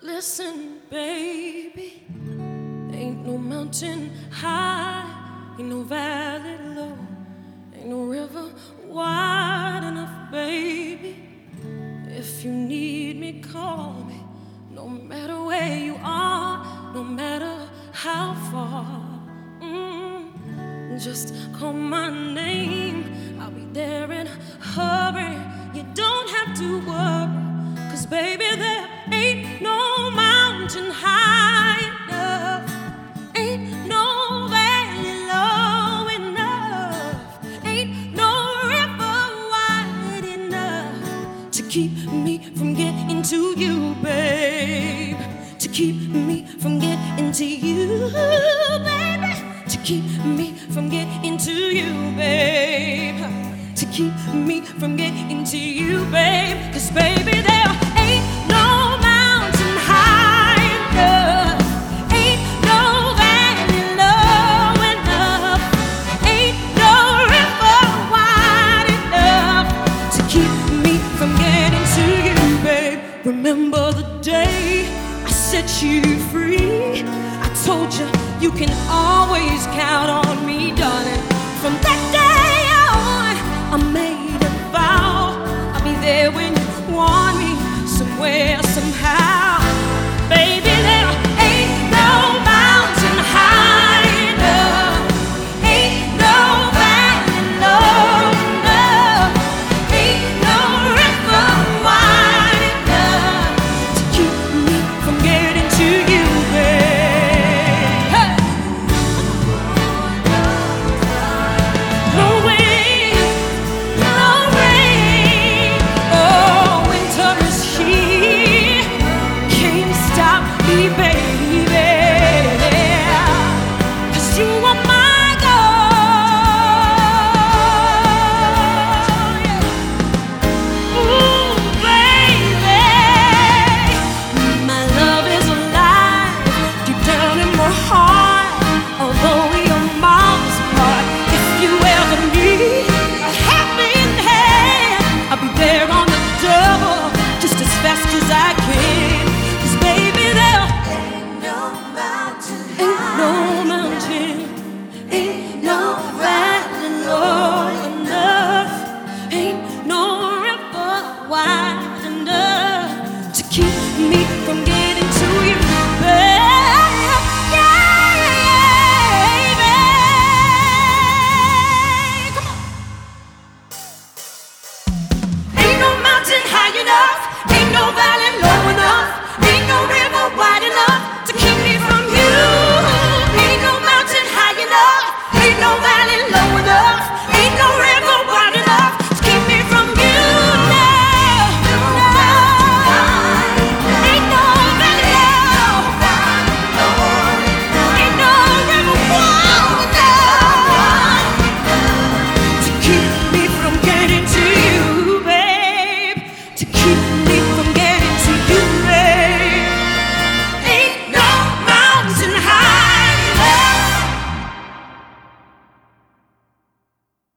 Listen, baby, ain't no mountain high, ain't no valley low, ain't no river wide enough, baby. If you need me, call me. No matter where you are, no matter how far. Just call my name, I'll be there in a hurry. You don't have to worry, 'cause baby, there ain't no mountain high enough, ain't no valley low enough, ain't no river wide enough to keep me from getting to you, babe. To keep me from getting to you, baby. To keep me from getting to you, babe. To keep me from getting to you, babe. 'Cause baby, there ain't no mountain high enough, ain't no valley low enough, ain't no river wide enough to keep me from getting to you, babe. Remember the day I set you free? I told you you can always count on me, darling. From that day on, I made a vow I'll be there when you want me, somewhere, somehow. Baby, there ain't no mountain high enough, ain't no valley low enough, ain't no river wide enough to keep me from getting to you, babe. Hey! No wind, no rain, oh, winter is here, can't stop me, baby, 'cause you are my goal. Ooh, baby, my love is alive deep down in my heart. Although we are miles apart, if you ever need a helping hand, I'll be there on the double, just as fast as I can. 'Cause baby, there ain't no mountain, ain't no valley low enough, ain't no river wide enough to keep me from getting to you, baby. Come on. Ain't no mountain high enough, ain't no valley